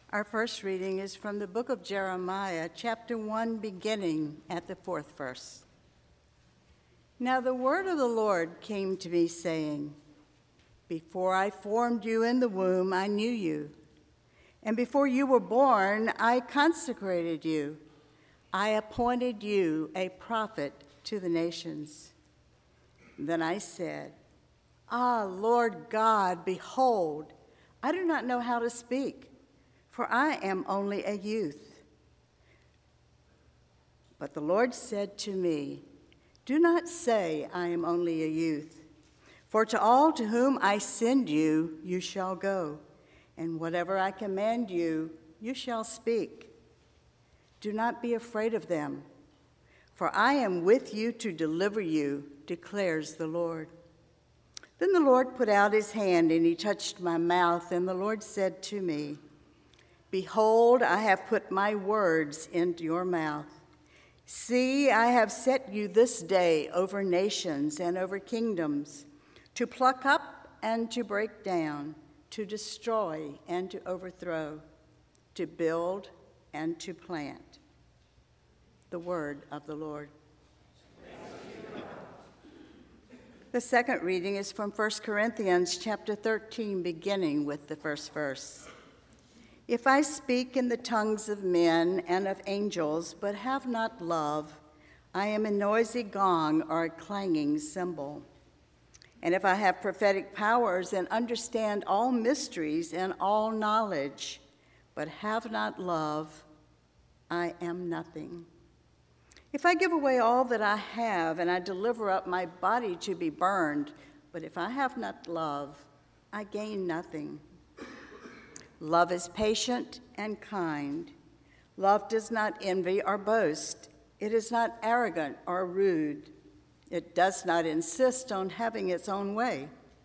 Our first reading is from the book of Jeremiah, chapter 1, beginning at the 4th verse. Now the word of the Lord came to me, saying, Before I formed you in the womb, I knew you. And before you were born, I consecrated you. I appointed you a prophet to the nations. Then I said, Lord God, behold, I do not know how to speak, for I am only a youth. But the Lord said to me, Do not say I am only a youth, for to all to whom I send you, you shall go, and whatever I command you, you shall speak. Do not be afraid of them, for I am with you to deliver you, declares the Lord. Then the Lord put out his hand, and he touched my mouth, and the Lord said to me, Behold, I have put my words into your mouth. See, I have set you this day over nations and over kingdoms, to pluck up and to break down, to destroy and to overthrow, to build and to plant. The word of the Lord. The second reading is from 1 Corinthians chapter 13, beginning with the first verse. If I speak in the tongues of men and of angels, but have not love, I am a noisy gong or a clanging cymbal. And if I have prophetic powers and understand all mysteries and all knowledge, but have not love, I am nothing. If I give away all that I have and I deliver up my body to be burned, but if I have not love, I gain nothing. Love is patient and kind. Love does not envy or boast. It is not arrogant or rude. It does not insist on having its own way.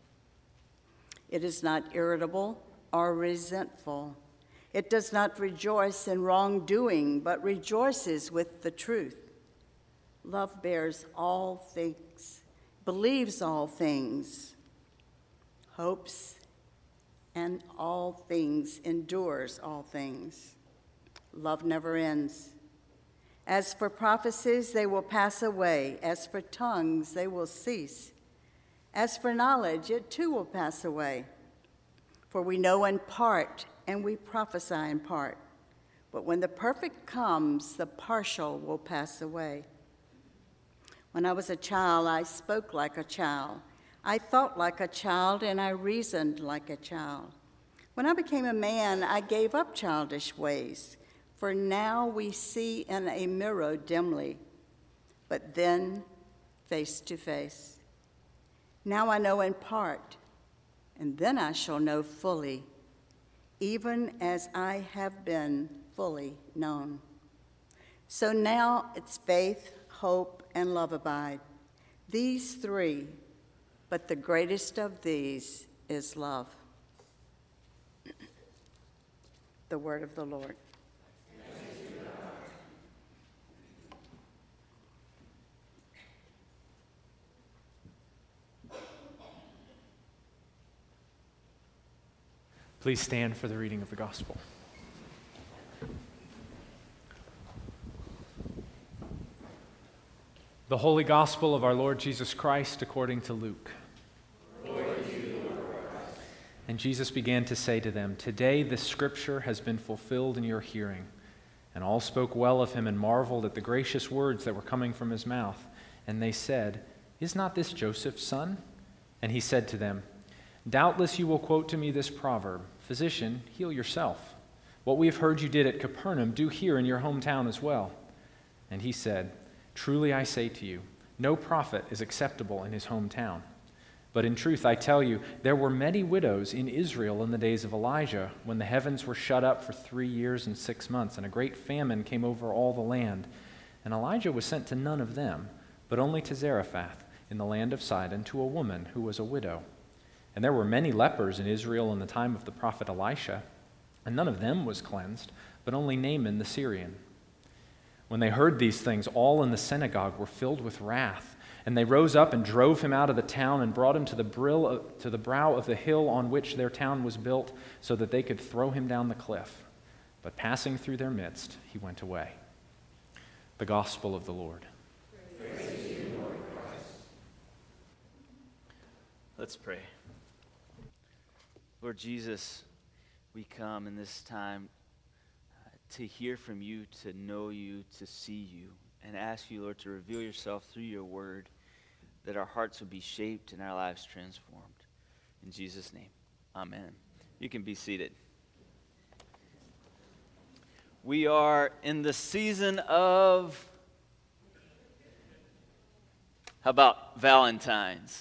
It is not irritable or resentful. It does not rejoice in wrongdoing, but rejoices with the truth. Love bears all things, believes all things, hopes and all things, endures all things. Love never ends. As for prophecies, they will pass away. As for tongues, they will cease. As for knowledge, it too will pass away. For we know in part, and we prophesy in part. But when the perfect comes, the partial will pass away. When I was a child, I spoke like a child. I thought like a child, and I reasoned like a child. When I became a man, I gave up childish ways. For now we see in a mirror dimly, but then face to face. Now I know in part, and then I shall know fully, even as I have been fully known. So now it's faith, hope, and love abide. These three, but the greatest of these is love. The word of the Lord. Please stand for the reading of the gospel. The Holy Gospel of our Lord Jesus Christ according to Luke. And Jesus began to say to them, Today this scripture has been fulfilled in your hearing. And all spoke well of him and marveled at the gracious words that were coming from his mouth. And they said, Is not this Joseph's son? And he said to them, Doubtless you will quote to me this proverb, Physician, heal yourself. What we have heard you did at Capernaum, do here in your hometown as well. And he said, Truly I say to you, no prophet is acceptable in his hometown. But in truth I tell you, there were many widows in Israel in the days of Elijah, when the heavens were shut up for 3 years and 6 months, and a great famine came over all the land. And Elijah was sent to none of them, but only to Zarephath in the land of Sidon, to a woman who was a widow. And there were many lepers in Israel in the time of the prophet Elisha, and none of them was cleansed, but only Naaman the Syrian. When they heard these things, all in the synagogue were filled with wrath, and they rose up and drove him out of the town and brought him to the brow of the hill on which their town was built, so that they could throw him down the cliff. But passing through their midst, he went away. The Gospel of the Lord. Praise to you, Lord Christ. Let's pray. Lord Jesus, we come in this time to hear from you, to know you, to see you, and ask you, Lord, to reveal yourself through your word, that our hearts would be shaped and our lives transformed. In Jesus' name, amen. You can be seated. We are in the season of, how about Valentine's?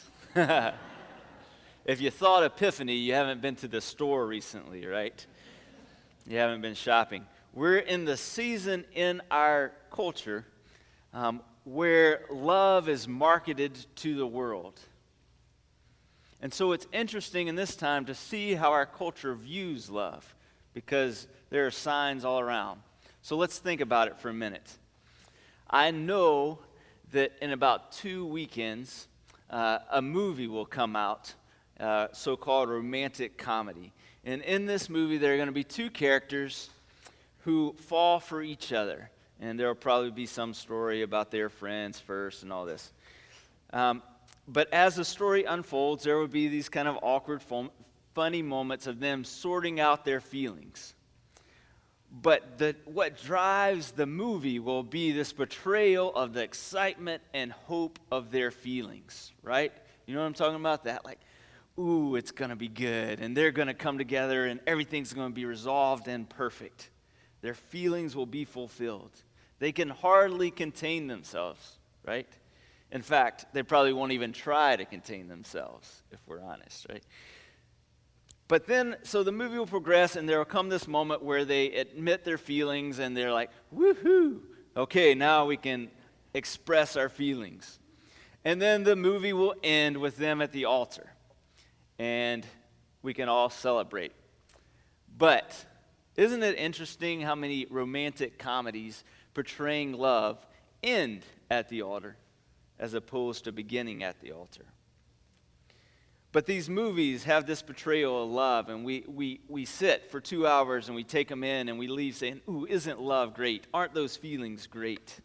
If you thought Epiphany, you haven't been to the store recently, right? You haven't been shopping. We're in the season in our culture where love is marketed to the world. And so it's interesting in this time to see how our culture views love, because there are signs all around. So let's think about it for a minute. I know that in about 2 weekends, a movie will come out, so-called romantic comedy. And in this movie, there are going to be 2 characters who fall for each other. And there will probably be some story about their friends first and all this. But as the story unfolds, there will be these kind of awkward, funny moments of them sorting out their feelings. But what drives the movie will be this portrayal of the excitement and hope of their feelings, right? You know what I'm talking about? That like, ooh, it's going to be good, and they're going to come together, and everything's going to be resolved and perfect. Their feelings will be fulfilled. They can hardly contain themselves, right? In fact, they probably won't even try to contain themselves, if we're honest, right? But then, so the movie will progress, and there will come this moment where they admit their feelings, and they're like, woohoo, okay, now we can express our feelings. And then the movie will end with them at the altar, and we can all celebrate. But isn't it interesting how many romantic comedies portraying love end at the altar as opposed to beginning at the altar? But these movies have this portrayal of love, and we sit for 2 hours and we take them in and we leave saying, ooh, isn't love great? Aren't those feelings great?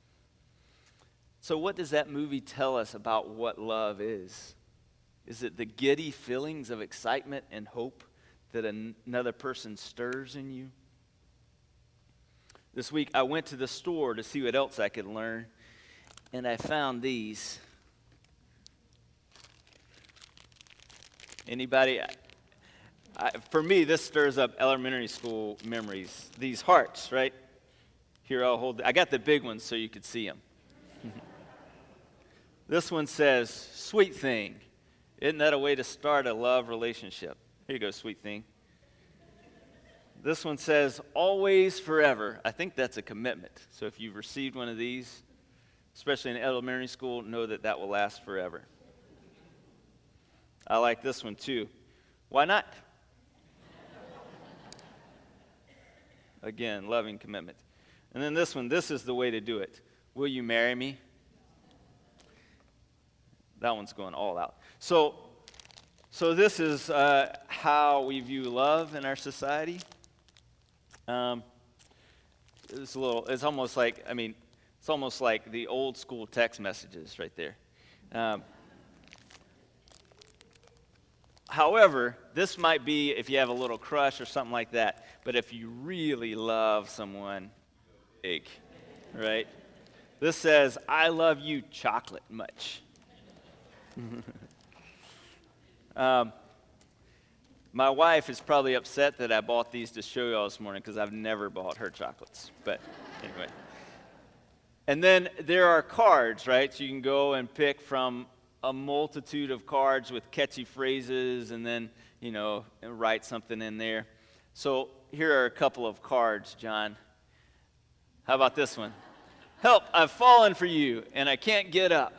So what does that movie tell us about what love is? Is it the giddy feelings of excitement and hope that another person stirs in you? This week I went to the store to see what else I could learn, and I found these. Anybody? For me, this stirs up elementary school memories. These hearts, right? Here, I'll hold. I got the big ones so you could see them. This one says, "Sweet thing." Isn't that a way to start a love relationship? Here you go, sweet thing. This one says, "Always, forever." I think that's a commitment. So if you've received one of these, especially in elementary school, know that that will last forever. I like this one too. Why not? Again, loving commitment. And then this one, this is the way to do it. Will you marry me? That one's going all out. So this is how we view love in our society. It's almost like the old school text messages right there. However, this might be if you have a little crush or something like that. But if you really love someone, big, right? This says, "I love you chocolate much." My wife is probably upset that I bought these to show y'all this morning because I've never bought her chocolates. But anyway. And then there are cards, right? So you can go and pick from a multitude of cards with catchy phrases and then, write something in there. So here are a couple of cards, John. How about this one? "Help, I've fallen for you and I can't get up."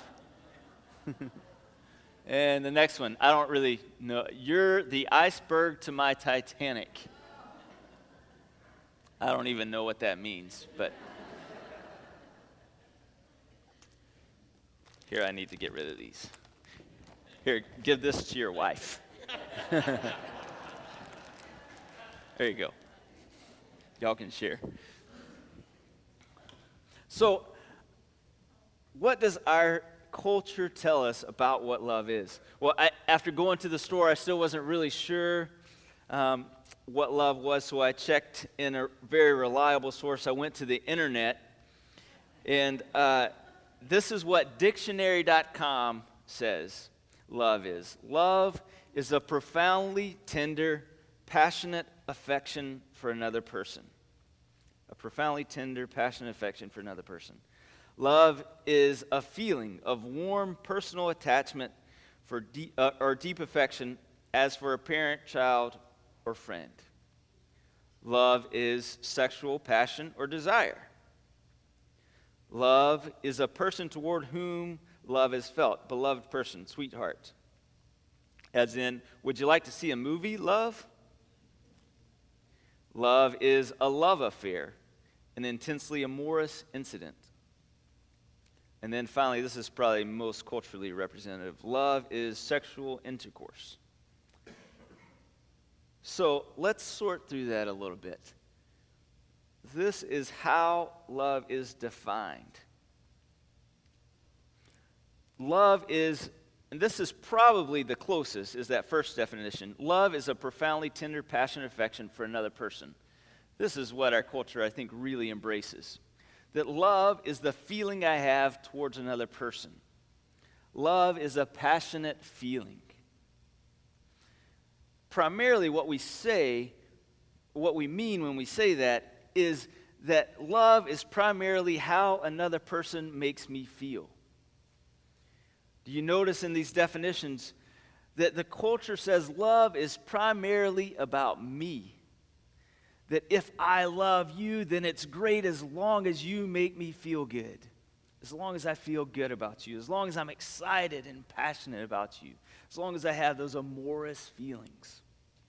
And the next one, I don't really know. "You're the iceberg to my Titanic." I don't even know what that means, but here, I need to get rid of these. Here, give this to your wife. There you go. Y'all can share. So, what does our culture tell us about what love is? Well, after going to the store, I still wasn't really sure what love was, so I checked in a very reliable source. I went to the internet, and this is what dictionary.com says love is. Love is a profoundly tender, passionate affection for another person. A profoundly tender, passionate affection for another person. Love is a feeling of warm personal attachment for or deep affection as for a parent, child, or friend. Love is sexual passion or desire. Love is a person toward whom love is felt. Beloved person, sweetheart. As in, would you like to see a movie, love? Love is a love affair, an intensely amorous incident. And then finally, this is probably most culturally representative. Love is sexual intercourse. So let's sort through that a little bit. This is how love is defined. Love is, and this is probably the closest, is that first definition. Love is a profoundly tender, passionate affection for another person. This is what our culture, I think, really embraces. That love is the feeling I have towards another person. Love is a passionate feeling. Primarily what we say, what we mean when we say that, is that love is primarily how another person makes me feel. Do you notice in these definitions that the culture says love is primarily about me? That if I love you, then it's great as long as you make me feel good. As long as I feel good about you. As long as I'm excited and passionate about you. As long as I have those amorous feelings.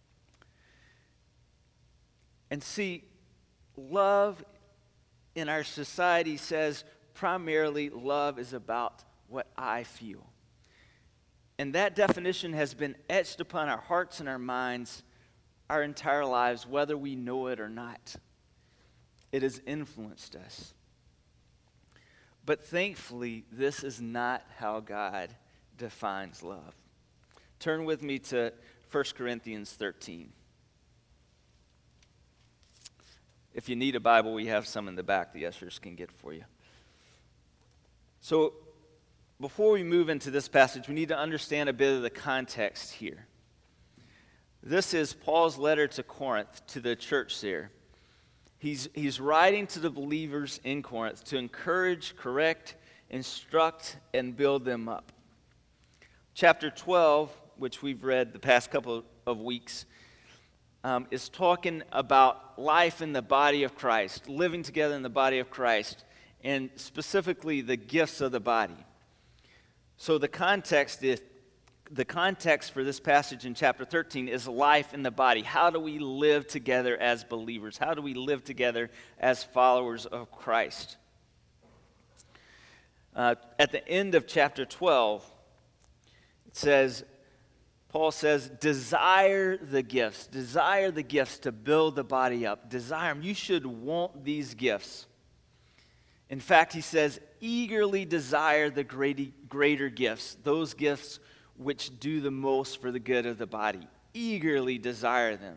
And see, love in our society says primarily love is about what I feel. And that definition has been etched upon our hearts and our minds our entire lives, whether we know it or not. It has influenced us. But thankfully, this is not how God defines love. Turn with me to 1 Corinthians 13. If you need a Bible, we have some in the back the ushers can get for you. So, before we move into this passage, we need to understand a bit of the context here. This is Paul's letter to Corinth, to the church there. He's writing to the believers in Corinth to encourage, correct, instruct, and build them up. Chapter 12, which we've read the past couple of weeks, is talking about life in the body of Christ, living together in the body of Christ, and specifically the gifts of the body. So the context for this passage in chapter 13 is life in the body. How do we live together as believers? How do we live together as followers of Christ? At the end of chapter 12, Paul says, desire the gifts to build the body up. Desire them. You should want these gifts. In fact, he says, eagerly desire the greater gifts, those gifts which do the most for the good of the body. Eagerly desire them.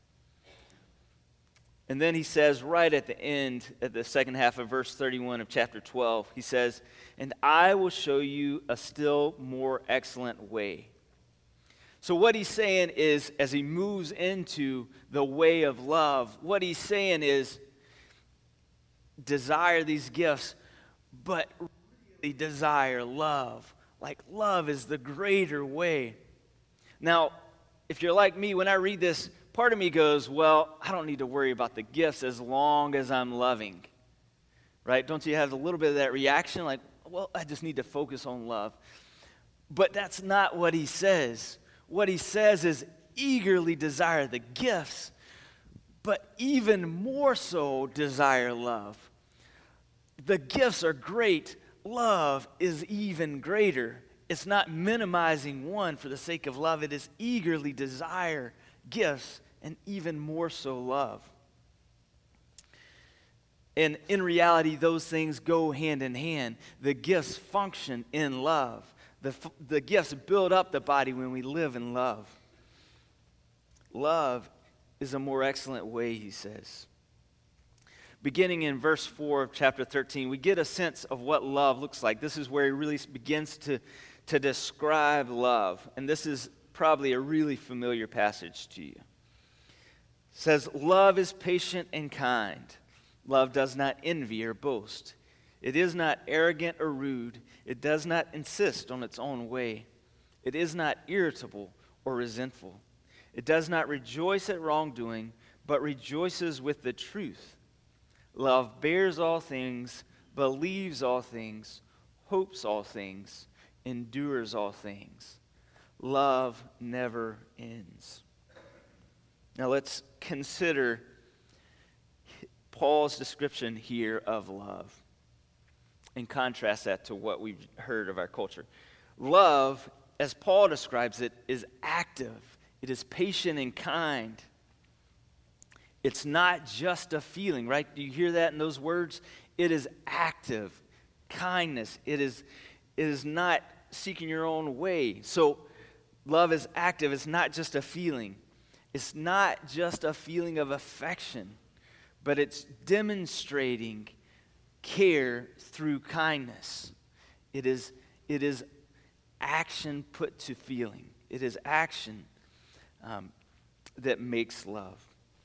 And then he says right at the end, at the second half of verse 31 of chapter 12, he says, and I will show you a still more excellent way. So what he's saying is, as he moves into the way of love, what he's saying is, desire these gifts, but really desire love. Like love is the greater way. Now, if you're like me, when I read this, part of me goes, well, I don't need to worry about the gifts as long as I'm loving. Right? Don't you have a little bit of that reaction? Like, well, I just need to focus on love. But that's not what he says. What he says is eagerly desire the gifts, but even more so desire love. The gifts are great. Love is even greater. It's not minimizing one for the sake of love. It is eagerly desire gifts and even more so love. And in reality, those things go hand in hand. The gifts function in love. The gifts build up the body when we live in love. Love is a more excellent way, he says. Beginning in verse 4 of chapter 13, we get a sense of what love looks like. This is where he really begins to describe love. And this is probably a really familiar passage to you. It says, love is patient and kind. Love does not envy or boast. It is not arrogant or rude. It does not insist on its own way. It is not irritable or resentful. It does not rejoice at wrongdoing, but rejoices with the truth. Love bears all things, believes all things, hopes all things, endures all things. Love never ends. Now let's consider Paul's description here of love and contrast that to what we've heard of our culture. Love, as Paul describes it, is active. It is patient and kind. It's not just a feeling, right? Do you hear that in those words? It is active. Kindness. It is not seeking your own way. So love is active. It's not just a feeling. It's not just a feeling of affection, but it's demonstrating care through kindness. It is action put to feeling. It is action that makes love.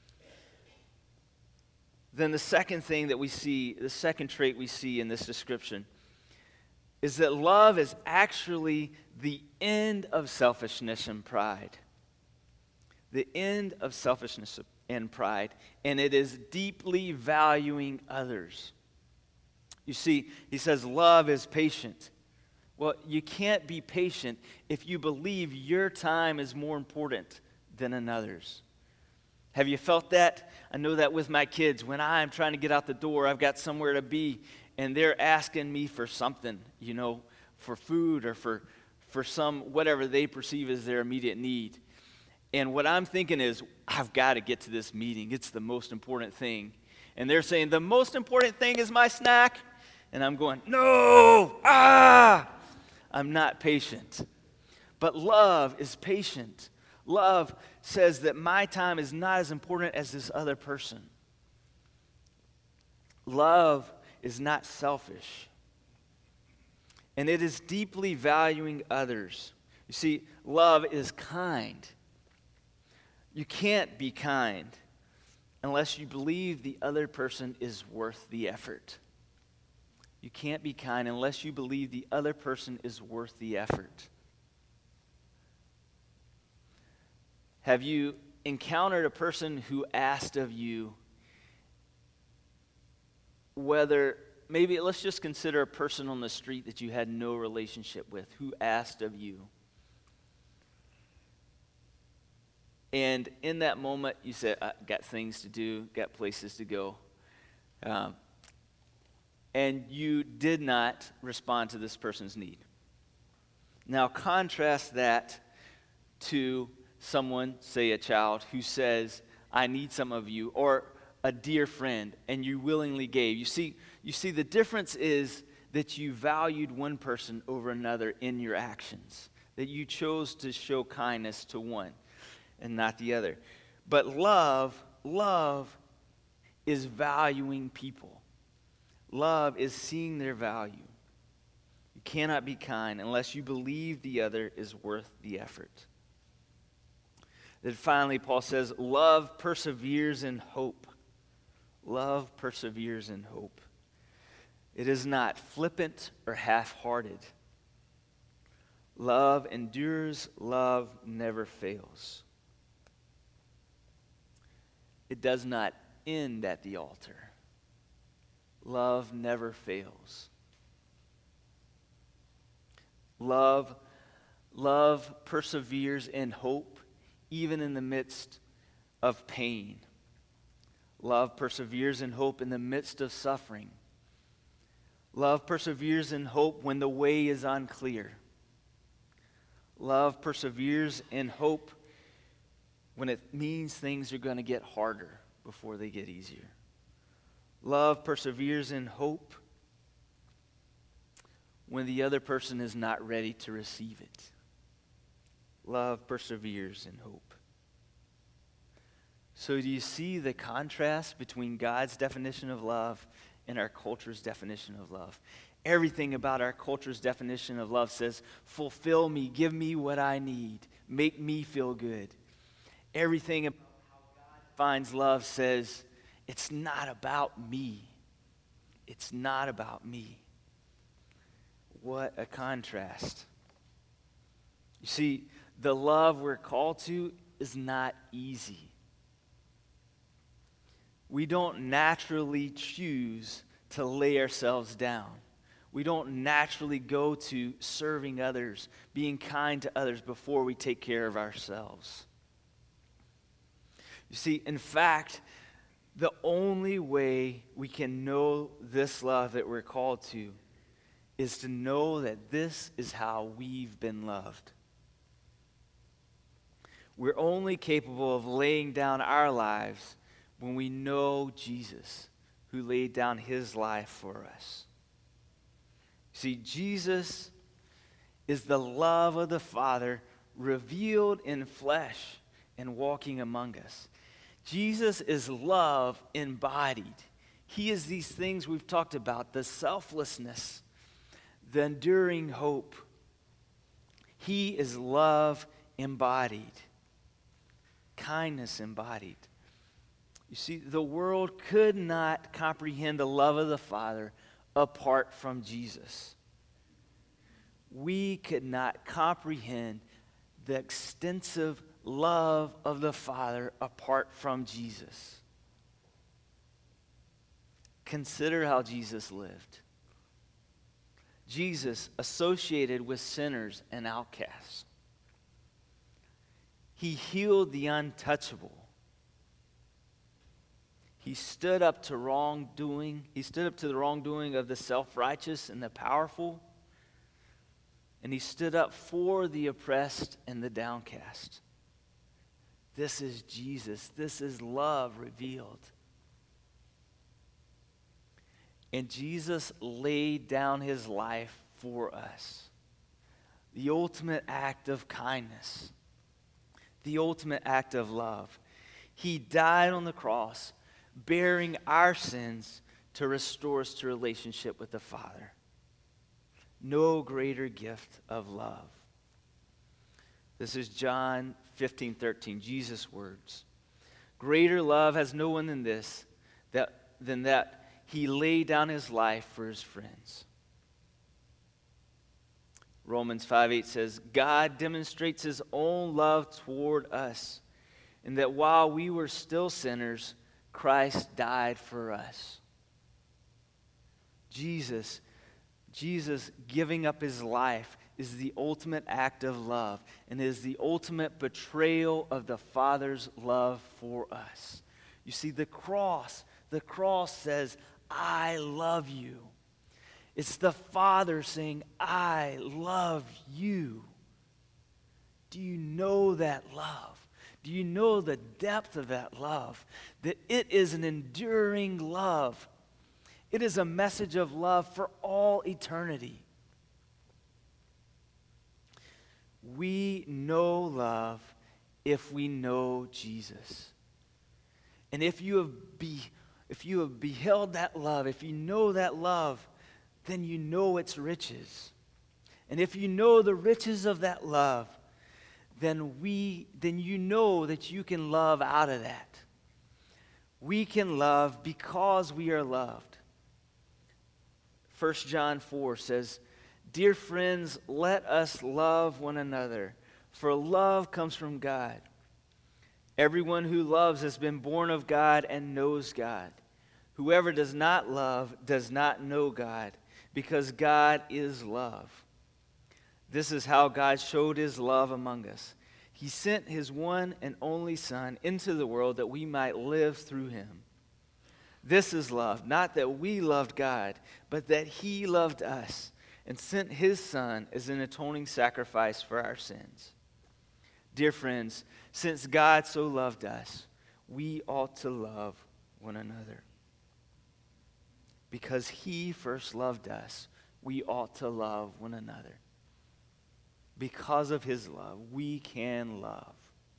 Then the second thing that we see, the second trait we see in this description, is that love is actually the end of selfishness and pride. The end of selfishness and pride, and it is deeply valuing others. You see, he says love is patient. Well, you can't be patient if you believe your time is more important than another's. Have you felt that? I know that with my kids. When I'm trying to get out the door, I've got somewhere to be, and they're asking me for something, for food or for some, whatever they perceive as their immediate need. And what I'm thinking is, I've got to get to this meeting. It's the most important thing. And they're saying, the most important thing is my snack. And I'm going, no, I'm not patient. But love is patient. Love says that my time is not as important as this other person. Love is not selfish. And it is deeply valuing others. You see, love is kind. You can't be kind unless you believe the other person is worth the effort. You can't be kind unless you believe the other person is worth the effort. Have you encountered a person who asked of you whether, maybe let's just consider a person on the street that you had no relationship with, who asked of you? And in that moment, you said, I got things to do, got places to go. And you did not respond to this person's need. Now contrast that to someone, say a child, who says, I need some of you, or a dear friend, and you willingly gave. You see, the difference is that you valued one person over another in your actions, that you chose to show kindness to one and not the other. But love is valuing people. Love is seeing their value. You cannot be kind unless you believe the other is worth the effort. Then finally, Paul says, love perseveres in hope. Love perseveres in hope. It is not flippant or half-hearted. Love endures, love never fails. It does not end at the altar. Love never fails. Love perseveres in hope, even in the midst of pain. Love perseveres in hope in the midst of suffering. Love perseveres in hope when the way is unclear. Love perseveres in hope when it means things are going to get harder before they get easier. Love perseveres in hope when the other person is not ready to receive it. Love perseveres in hope. So do you see the contrast between God's definition of love and our culture's definition of love? Everything about our culture's definition of love says, fulfill me, give me what I need, make me feel good. Everything about how God defines love says, it's not about me. It's not about me. What a contrast. You see, the love we're called to is not easy. We don't naturally choose to lay ourselves down. We don't naturally go to serving others, being kind to others before we take care of ourselves. You see, in fact, the only way we can know this love that we're called to is to know that this is how we've been loved. We're only capable of laying down our lives when we know Jesus, who laid down his life for us. See, Jesus is the love of the Father revealed in flesh and walking among us. Jesus is love embodied. He is these things we've talked about, the selflessness, the enduring hope. He is love embodied, kindness embodied. You see, the world could not comprehend the love of the Father apart from Jesus. We could not comprehend the extensive love of the Father apart from Jesus. Consider how Jesus lived. Jesus associated with sinners and outcasts. He healed the untouchable. He stood up to wrongdoing. He stood up to the wrongdoing of the self-righteous and the powerful. And he stood up for the oppressed and the downcast. This is Jesus. This is love revealed. And Jesus laid down his life for us. The ultimate act of kindness. The ultimate act of love. He died on the cross, bearing our sins to restore us to relationship with the Father. No greater gift of love. This is John 15:13, Jesus' words. Greater love has no one than this, than that he laid down his life for his friends. Romans 5:8 says, God demonstrates his own love toward us, in that while we were still sinners, Christ died for us. Jesus giving up his life is the ultimate act of love and is the ultimate betrayal of the Father's love for us. You see, the cross says, I love you. It's the Father saying, I love you. Do you know that love? Do you know the depth of that love? That it is an enduring love. It is a message of love for all eternity. We know love if we know Jesus. And if you have beheld that love, if you know that love, then you know its riches. And if you know the riches of that love, then you know that you can love out of that. We can love because we are loved. 1 John 4 says, Dear friends, let us love one another, for love comes from God. Everyone who loves has been born of God and knows God. Whoever does not love does not know God, because God is love. This is how God showed his love among us. He sent his one and only Son into the world that we might live through him. This is love, not that we loved God, but that he loved us and sent his Son as an atoning sacrifice for our sins. Dear friends, since God so loved us, we ought to love one another. because he first loved us, we ought to love one another. Because of his love, we can love.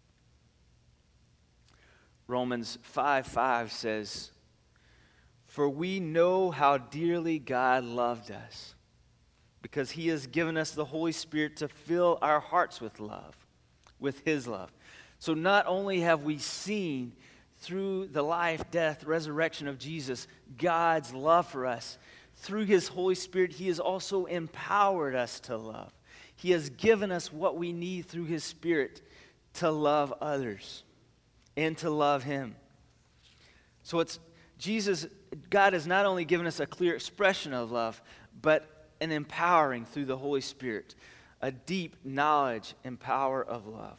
Romans 5:5 says, "For we know how dearly God loved us, because he has given us the Holy Spirit to fill our hearts with love, with his love." So not only have we seen through the life, death, resurrection of Jesus, God's love for us, through his Holy Spirit, he has also empowered us to love. He has given us what we need through his Spirit to love others and to love him. So it's God has not only given us a clear expression of love, but an empowering through the Holy Spirit, a deep knowledge and power of love.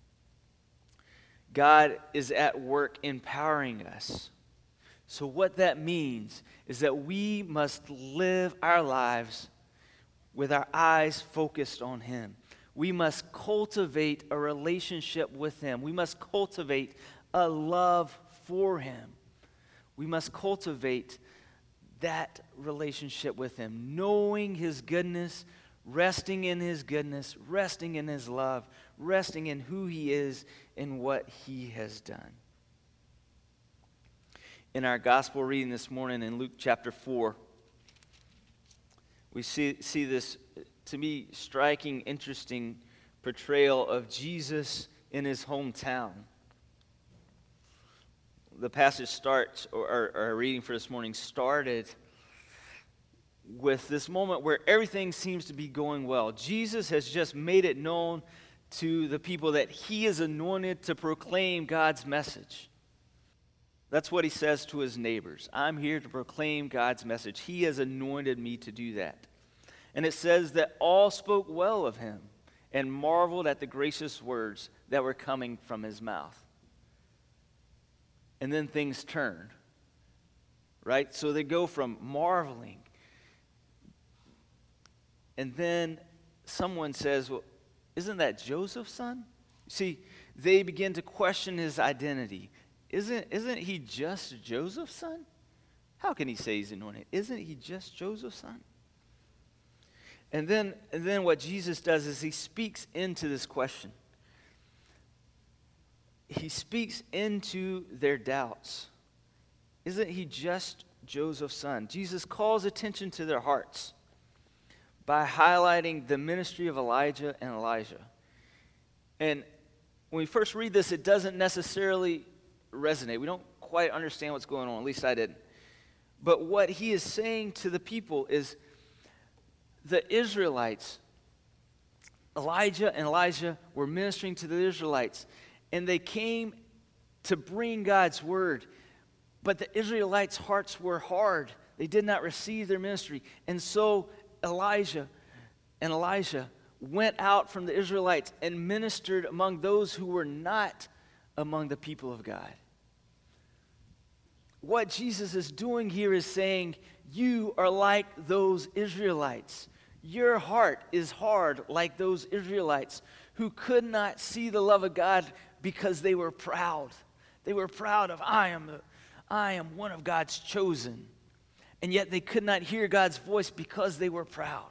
God is at work empowering us. So what that means is that we must live our lives with our eyes focused on him. We must cultivate a relationship with him. We must cultivate a love for him. We must cultivate that relationship with him, knowing his goodness, resting in his goodness, resting in his love, resting in who he is and what he has done. In our gospel reading this morning in Luke chapter 4, we see this, to me, striking, interesting portrayal of Jesus in his hometown. The passage starts, or our reading for this morning started with this moment where everything seems to be going well. Jesus has just made it known to the people that he is anointed to proclaim God's message. That's what he says to his neighbors. I'm here to proclaim God's message. He has anointed me to do that. And it says that all spoke well of him and marveled at the gracious words that were coming from his mouth. And then things turn, right? So they go from marveling. And then someone says, well, isn't that Joseph's son? See, they begin to question his identity. Isn't he just Joseph's son? How can he say he's anointed? Isn't he just Joseph's son? And then what Jesus does is he speaks into this question. He speaks into their doubts. Isn't he just Joseph's son? Jesus calls attention to their hearts by highlighting the ministry of Elijah and Elijah. And when we first read this, it doesn't necessarily resonate. We don't quite understand what's going on, at least I didn't. But what he is saying to the people is the Israelites, Elijah and Elijah were ministering to the Israelites, and they came to bring God's word. But the Israelites' hearts were hard. They did not receive their ministry. And so Elijah and Elisha went out from the Israelites and ministered among those who were not among the people of God. What Jesus is doing here is saying, you are like those Israelites. Your heart is hard like those Israelites who could not see the love of God because they were proud. They were proud of, I am one of God's chosen. And yet they could not hear God's voice because they were proud.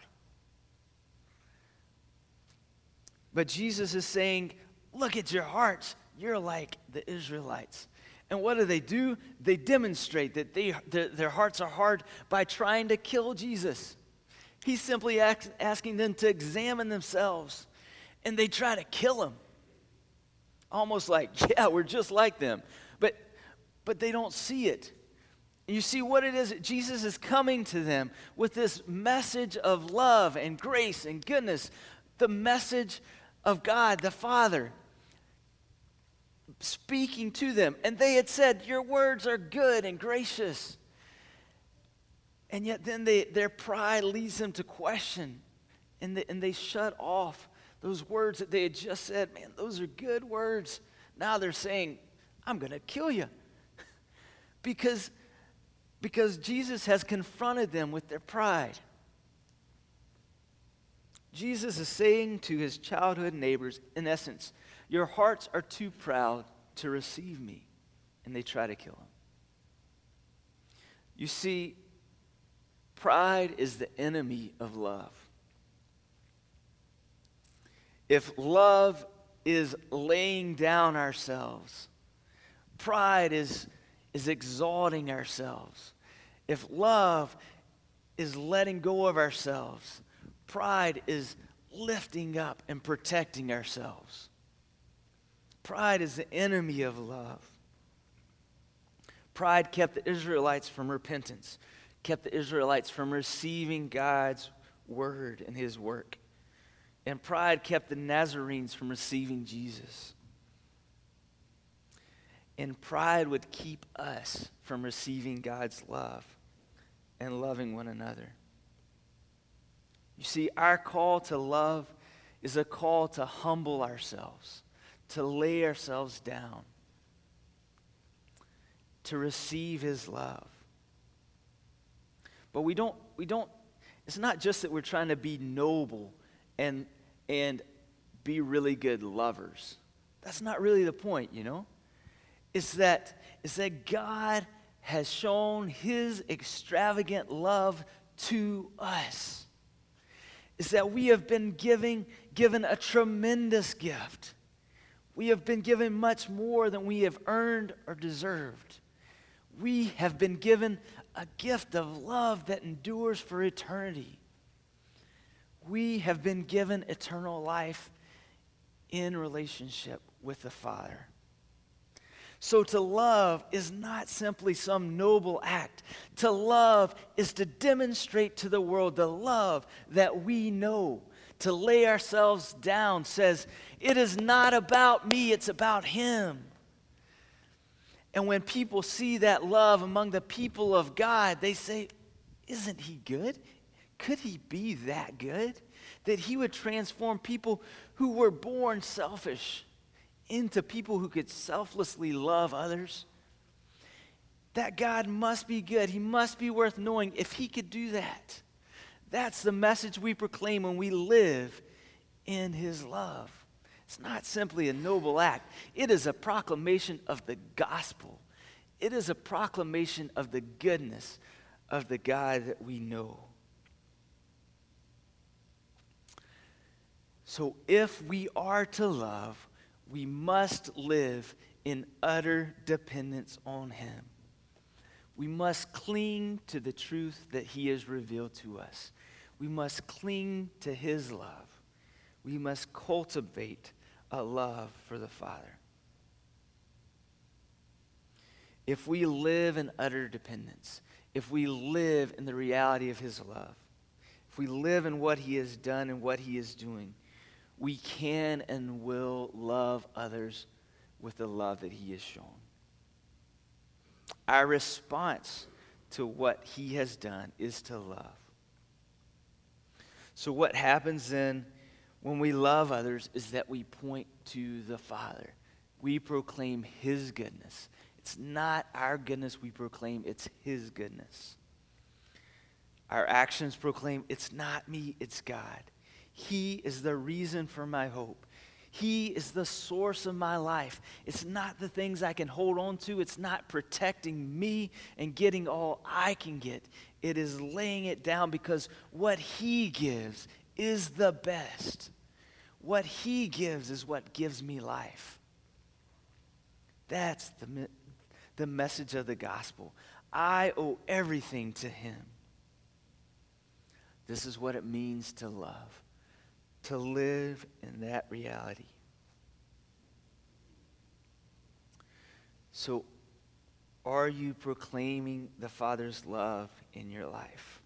But Jesus is saying, look at your hearts. You're like the Israelites. And what do? They demonstrate that their hearts are hard by trying to kill Jesus. He's simply asking them to examine themselves. And they try to kill him. Almost like, yeah, we're just like them. But they don't see it. You see what it is? Jesus is coming to them with this message of love and grace and goodness. The message of God, the Father, speaking to them. And they had said, your words are good and gracious. And yet then their pride leads them to question. And they shut off those words that they had just said. Man, those are good words. Now they're saying, I'm going to kill you. Because Jesus has confronted them with their pride. Jesus is saying to his childhood neighbors, in essence, your hearts are too proud to receive me. And they try to kill him. You see, Pride is the enemy of love. If love is laying down ourselves, pride is exalting ourselves. If love is letting go of ourselves, pride is lifting up and protecting ourselves. Pride is the enemy of love. Pride kept the Israelites from repentance, kept the Israelites from receiving God's word and his work. And pride kept the Nazarenes from receiving Jesus. And pride would keep us from receiving God's love and loving one another. You see, our call to love is a call to humble ourselves, to lay ourselves down, to receive his love. But we don't, it's not just that we're trying to be noble and be really good lovers. That's not really the point, you know? It's that God has shown his extravagant love to us. It's that we have been given a tremendous gift. We have been given much more than we have earned or deserved. We have been given a gift of love that endures for eternity. We have been given eternal life in relationship with the Father. So to love is not simply some noble act. To love is to demonstrate to the world the love that we know. To lay ourselves down says, it is not about me, it's about him. And when people see that love among the people of God, they say, isn't he good? Could he be that good? That he would transform people who were born selfish into people who could selflessly love others. That God must be good. He must be worth knowing if he could do that. That's the message we proclaim when we live in his love. It's not simply a noble act. It is a proclamation of the gospel. It is a proclamation of the goodness of the God that we know. So if we are to love, we must live in utter dependence on him. We must cling to the truth that he has revealed to us. We must cling to his love. We must cultivate a love for the Father. If we live in utter dependence, if we live in the reality of his love, if we live in what he has done and what he is doing, we can and will love others with the love that he has shown. Our response to what he has done is to love. So what happens then when we love others is that we point to the Father. We proclaim his goodness. It's not our goodness we proclaim, it's his goodness. Our actions proclaim, it's not me, it's God. He is the reason for my hope. He is the source of my life. It's not the things I can hold on to. It's not protecting me and getting all I can get. It is laying it down because what he gives is the best. What he gives is what gives me life. That's the message of the gospel. I owe everything to him. This is what it means to love. To live in that reality. So, are you proclaiming the Father's love in your life?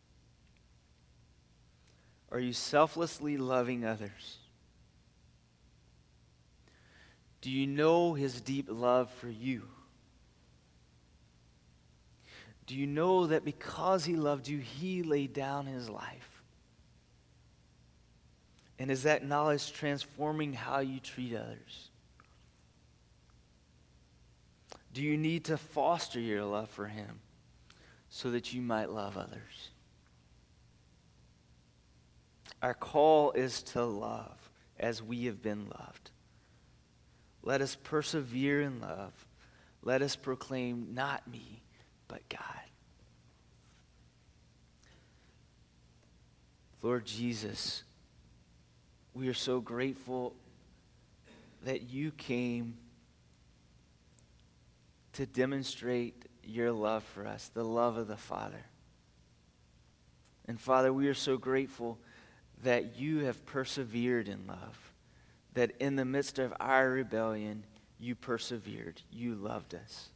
Are you selflessly loving others? Do you know his deep love for you? Do you know that because he loved you, he laid down his life? And is that knowledge transforming how you treat others? Do you need to foster your love for him so that you might love others? Our call is to love as we have been loved. Let us persevere in love. Let us proclaim not me, but God. Lord Jesus, we are so grateful that you came to demonstrate your love for us, the love of the Father. And Father, we are so grateful that you have persevered in love, that in the midst of our rebellion, you persevered. You loved us.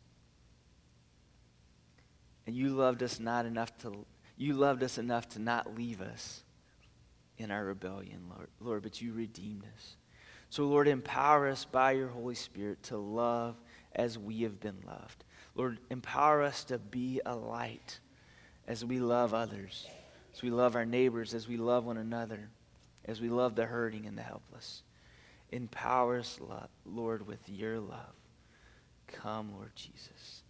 And you loved us enough to not leave us in our rebellion, Lord, but you redeemed us. So, Lord, empower us by your Holy Spirit to love as we have been loved. Lord, empower us to be a light as we love others, as we love our neighbors, as we love one another, as we love the hurting and the helpless. Empower us, Lord, with your love. Come, Lord Jesus.